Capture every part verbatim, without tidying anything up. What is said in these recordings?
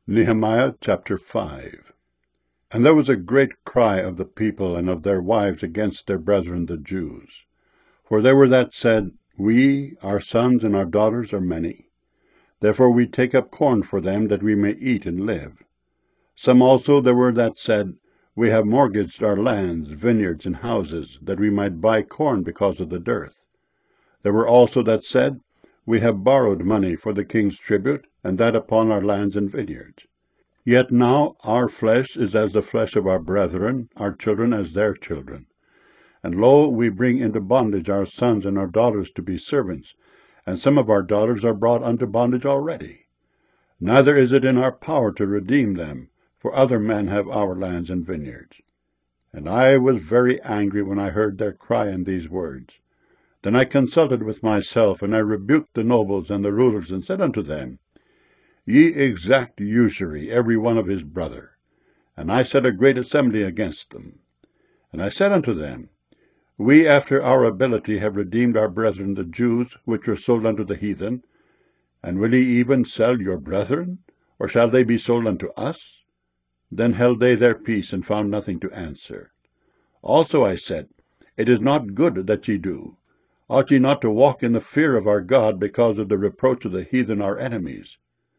Nehemiah chapter five. And there was a great cry of the people and of their wives against their brethren the Jews. For there were that said, We, our sons and our daughters, are many. Therefore we take up corn for them, that we may eat and live. Some also there were that said, We have mortgaged our lands, vineyards, and houses, that we might buy corn because of the dearth. There were also that said, We have borrowed money for the king's tribute, and that upon our lands and vineyards. Yet now our flesh is as the flesh of our brethren, our children as their children. And lo, we bring into bondage our sons and our daughters to be servants, and some of our daughters are brought unto bondage already. Neither is it in our power to redeem them, for other men have our lands and vineyards. And I was very angry when I heard their cry in these words. Then I consulted with myself, and I rebuked the nobles and the rulers, and said unto them, Ye exact usury, every one of his brother. And I set a great assembly against them. And I said unto them, We after our ability have redeemed our brethren the Jews, which were sold unto the heathen. And will ye even sell your brethren? Or shall they be sold unto us? Then held they their peace, and found nothing to answer. Also I said, It is not good that ye do. Ought ye not to walk in the fear of our God, because of the reproach of the heathen our enemies?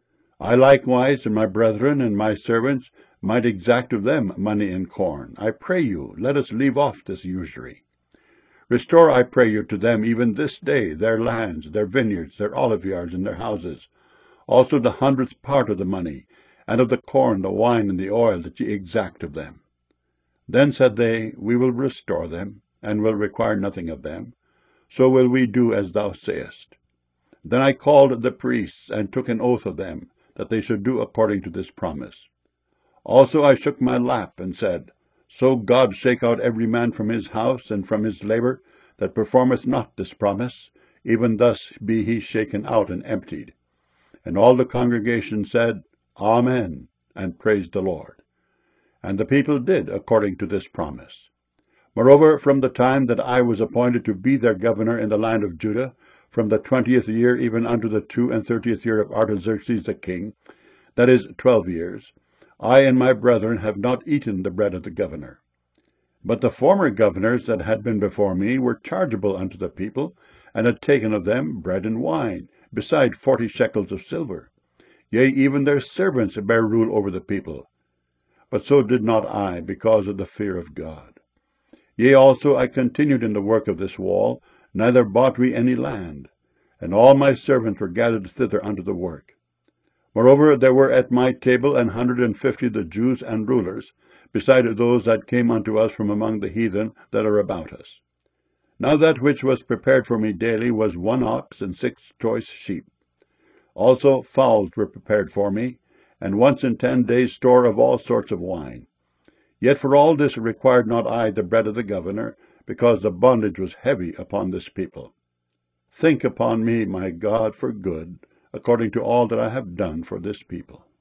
I likewise, and my brethren and my servants, might exact of them money and corn. I pray you, let us leave off this usury. Restore, I pray you, to them even this day their lands, their vineyards, their oliveyards, and their houses, also the hundredth part of the money, and of the corn, the wine, and the oil that ye exact of them. Then said they, We will restore them, and will require nothing of them. So will we do as thou sayest. Then I called the priests, and took an oath of them, that they should do according to this promise. Also I shook my lap, and said, So God shake out every man from his house and from his labour, that performeth not this promise, even thus be he shaken out and emptied. And all the congregation said, Amen, and praised the Lord. And the people did according to this promise. Moreover, from the time that I was appointed to be their governor in the land of Judah, from the twentieth year even unto the two and thirtieth year of Artaxerxes the king, that is, twelve years, I and my brethren have not eaten the bread of the governor. But the former governors that had been before me were chargeable unto the people, and had taken of them bread and wine, beside forty shekels of silver. Yea, even their servants bare rule over the people. But so did not I, because of the fear of God. Yea, also I continued in the work of this wall, neither bought we any land, and all my servants were gathered thither unto the work. Moreover, there were at my table an hundred and fifty the Jews and rulers, beside those that came unto us from among the heathen that are about us. Now that which was prepared for me daily was one ox and six choice sheep. Also fowls were prepared for me, and once in ten days store of all sorts of wine. Yet for all this required not I the bread of the governor, because the bondage was heavy upon this people. Think upon me, my God, for good, according to all that I have done for this people.